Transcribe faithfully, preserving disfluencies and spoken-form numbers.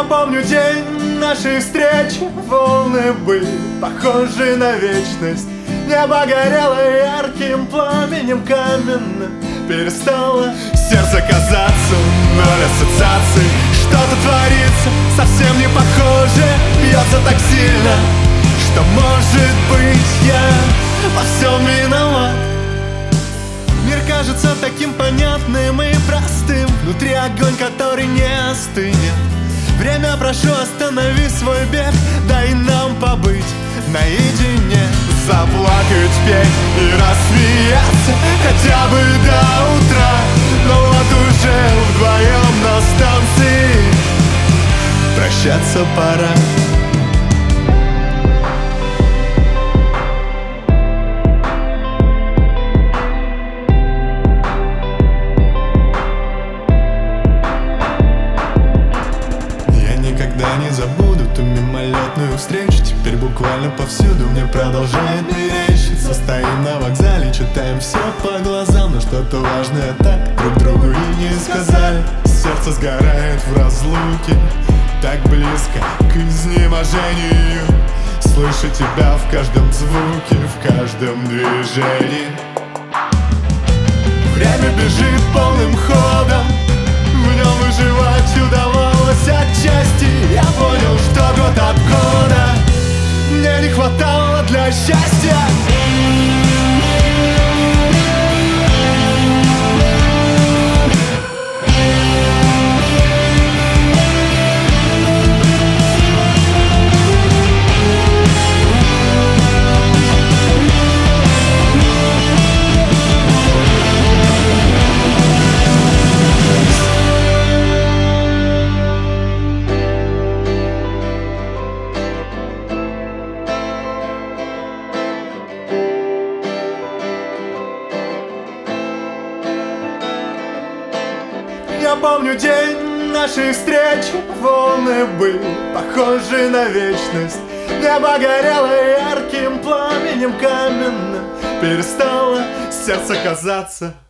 помню день нашей встречи, волны были похожи на вечность. Небо горело ярким пламенем каменным, перестало сердце казаться, ноль ассоциаций. Что-то творится, совсем не похоже, бьется так сильно, что, может быть, я во всем виноват. Мир кажется таким понятным и простым, внутри огонь, который не остынет. Время, прошу, останови свой бег, дай нам побыть наедине. Заплакать, петь и рассмеяться хотя бы до утра. Но вот уже вдвоем на станции прощаться пора. Никогда не забуду ту мимолетную встречу. Теперь буквально повсюду мне продолжает мерещиться. Стоим на вокзале, читаем все по глазам, но что-то важное так друг другу и не сказали. Сердце сгорает в разлуке, так близко к изнеможению. Слышу тебя в каждом звуке, в каждом движении. Время бежит полным ходом, в нем выживать удавалось отчасти. Я понял, что год от года мне не хватало для счастья. Я помню день нашей встречи, волны были похожи на вечность. Небо горело ярким пламенем каменным, перестало сердце казаться